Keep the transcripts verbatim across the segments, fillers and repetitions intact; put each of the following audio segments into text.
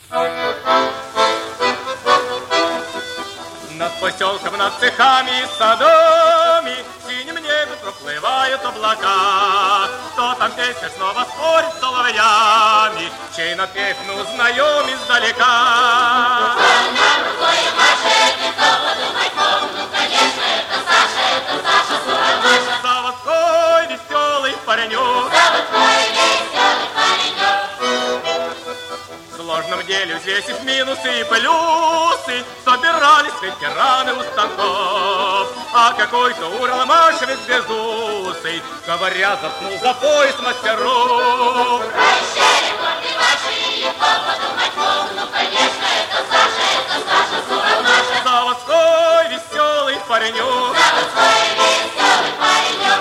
Над поселком, над цехами и садами в синем небе проплывают облака. Кто там песня снова спорит с соловьями, чей напев мы узнаем издалека. Нам рукой машет, и кто подумать мог, ну, конечно, это Саша, это Саша Сурамаша. Заводской веселый паренек, Заводской веселый паренек. в сложном деле, взвесив минусы и плюсы, собирались ветераны у станков. А какой-то уралмашевец безусый, говоря, заткнул за пояс мастеров. Проезжали горды ваши, и кто подумать мог, ну, конечно, это Саша, это Саша Сурамаша. Заводской веселый паренек. Заводской веселый паренек.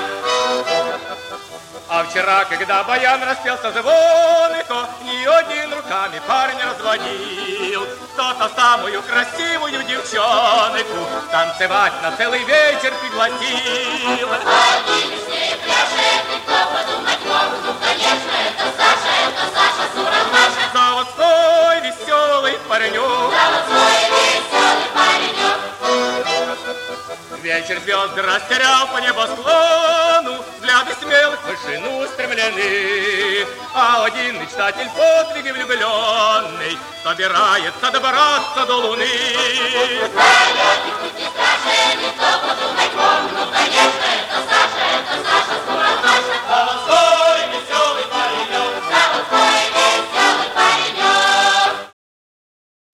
А вчера, когда баян распелся звонко, ни один руками парня разводил. Кто-то самую красивую девчонку танцевать на целый вечер пригласил. Один с ней пляшет, и кто подумать мог, ну, конечно, это Саша, это Саша Сурамаша. Заводской веселый паренек. Заводской веселый паренек. Вечер звезды растерял по небосклону, взгляды смелых в вышину устремлены. А один мечтатель подвиги влюбленный собирается добраться до луны. Пролетит